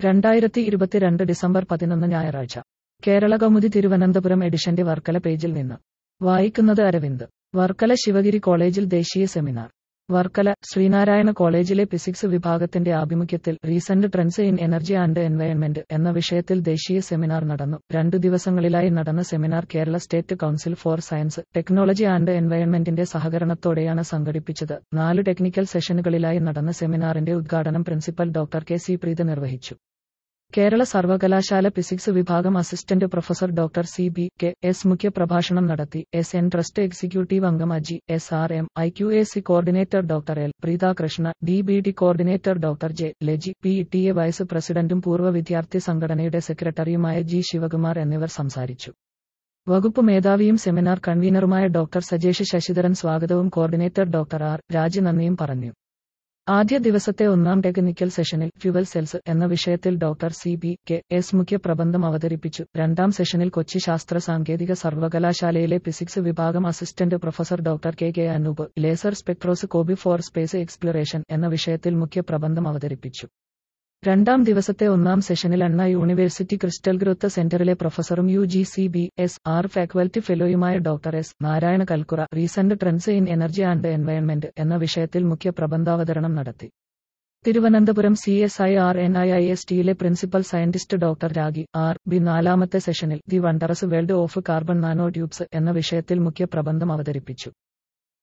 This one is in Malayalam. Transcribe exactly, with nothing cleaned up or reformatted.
രണ്ടായിരത്തി ഇരുപത്തിരണ്ട് ഡിസംബർ പതിനൊന്ന് ഞായറാഴ്ച കേരളകൗമുദി തിരുവനന്തപുരം എഡിഷന്റെ വർക്കല പേജിൽ നിന്ന് വായിക്കുന്നത് അരവിന്ദ്. വർക്കല ശിവഗിരി കോളേജിൽ ദേശീയ സെമിനാർ. വർക്കല ശ്രീനാരായണ കോളേജിലെ ഫിസിക്സ് വിഭാഗത്തിന്റെ ആഭിമുഖ്യത്തിൽ recent trends in energy and environment എന്ന വിഷയത്തിൽ ദേശീയ സെമിനാർ നടന്നു. രണ്ടു ദിവസങ്ങളിലായി നടന്ന seminar Kerala state council for science, technology and എൻവയൺമെന്റിന്റെ സഹകരണത്തോടെയാണ് സംഘടിപ്പിച്ചത്. നാല് ടെക്നിക്കൽ സെഷനുകളിലായി നടന്ന സെമിനാറിന്റെ ഉദ്ഘാടനം principal doctor K C Preetha നിർവഹിച്ചു. കേരള സർവകലാശാല ഫിസിക്സ് വിഭാഗം assistant professor doctor C B K S മുഖ്യപ്രഭാഷണം നടത്തി. എസ് എൻ ട്രസ്റ്റ് എക്സിക്യൂട്ടീവ് അംഗം Aji S R M, I Q A C coordinator doctor L പ്രീതാകൃഷ്ണ, D B T coordinator doctor J Laji, P T A vice പ്രസിഡന്റും പൂർവ്വ വിദ്യാർത്ഥി സംഘടനയുടെ സെക്രട്ടറിയുമായ ജി ശിവകുമാർ എന്നിവർ സംസാരിച്ചു. വകുപ്പ് മേധാവിയും സെമിനാർ കൺവീനറുമായ ഡോക്ടർ സജേഷ് ശശിധരൻ സ്വാഗതവും കോർഡിനേറ്റർ ഡോക്ടർ ആർ രാജ് നന്ദിയും പറഞ്ഞു. ആദ്യ ദിവസത്തെ ഒന്നാം ടെക്നിക്കൽ സെഷനിൽ ഫ്യുവൽ സെൽസ് എന്ന വിഷയത്തിൽ doctor C B K S മുഖ്യ പ്രബന്ധം അവതരിപ്പിച്ചു. രണ്ടാം സെഷനിൽ കൊച്ചി ശാസ്ത്ര സാങ്കേതിക സർവകലാശാലയിലെ ഫിസിക്സ് വിഭാഗം assistant professor doctor K K Anoop laser spectroscopy for space exploration എന്ന വിഷയത്തിൽ മുഖ്യ പ്രബന്ധം അവതരിപ്പിച്ചു. രണ്ടാം ദിവസത്തെ ഒന്നാം സെഷനിൽ അണ്ണ യൂണിവേഴ്സിറ്റി ക്രിസ്റ്റൽ ഗ്രോത്ത് സെന്ററിലെ പ്രൊഫസറും U G C B S R faculty ഫെലോയുമായ doctor S Narayana Kalkura recent trends in energy and environment എന്ന വിഷയത്തിൽ മുഖ്യ പ്രബന്ധാവതരണം നടത്തി. Thiruvananthapuram C S I R N I I S ടിയിലെ principal scientist doctor Ragi R B നാലാമത്തെ സെഷനിൽ the wondrous world of carbon nano tubes എന്ന വിഷയത്തിൽ മുഖ്യ പ്രബന്ധം അവതരിപ്പിച്ചു.